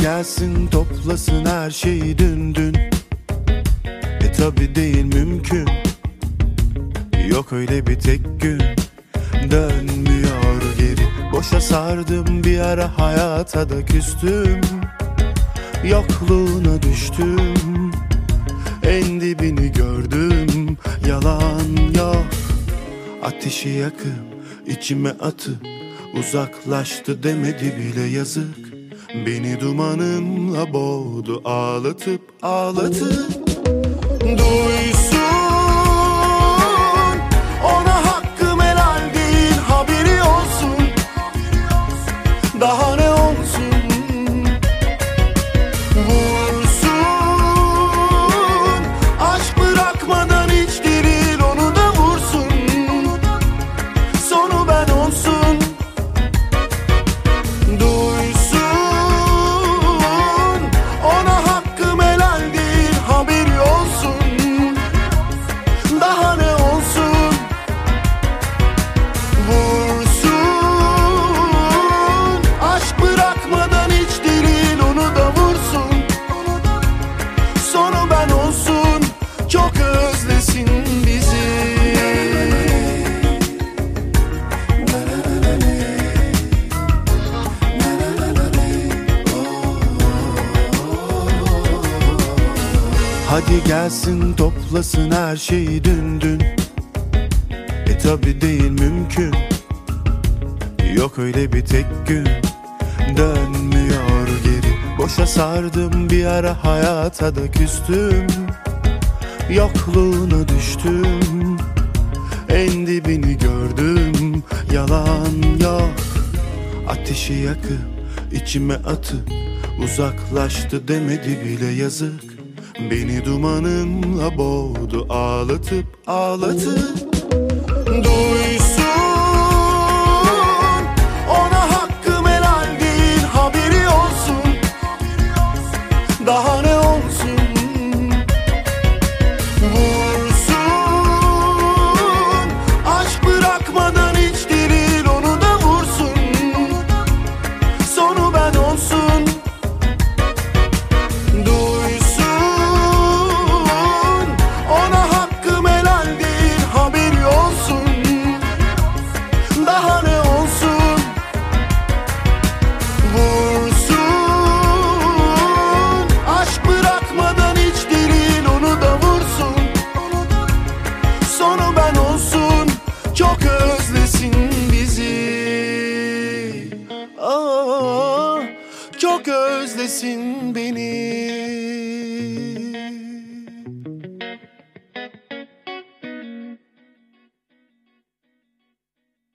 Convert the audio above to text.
gelsin toplasın her şeyi dün. Tabi değil mümkün, yok öyle bir tek gün. Dönmüyor geri, boşa sardım bir ara, hayata da küstüm. Yokluğuna düştüm, en dibini gördüm. Yalan yok, ateşi yakıp içime atıp uzaklaştı demedi bile yazık. Beni dumanınla boğdu, ağlatıp duysun. Ona hakkım helal değil, haberi olsun. Daha ne olsun? Vursun. Aşk bırakmadan hiç diril, onu da vursun. Sonu ben olsun. Duysun. Ona hakkım helal değil, haberi olsun. Daha ne olsun? Vursun. Aşk bırakmadan hiç diril, onu da vursun. Sonu ben olsun. Çok özlesin bizi. Hadi gelsin toplasın her şeyi dün. Tabi değil mümkün, yok öyle bir tek gün. Dönmüyor geri, boşa sardım bir ara, hayata da küstüm. Yokluğuna düştüm, en dibini gördüm. Yalan yok, ateşi yakıp içime atıp uzaklaştı demedi bile yazık. Beni dumanınla boğdu, ağlatıp duysun. Ona hakkım helal değil, haberi olsun. Daha ne olsun? Vursun. Aşk bırakmadan hiç diril, onu da vursun. Sonu ben olsun. Duysun. Ona hakkım helal değil, haberi olsun. Daha ne olsun? Vursun. Aşk bırakmadan hiç diril, onu da vursun. Sonu ben olsun. Çok özlesin bizi. Aa, çok özlesin beni.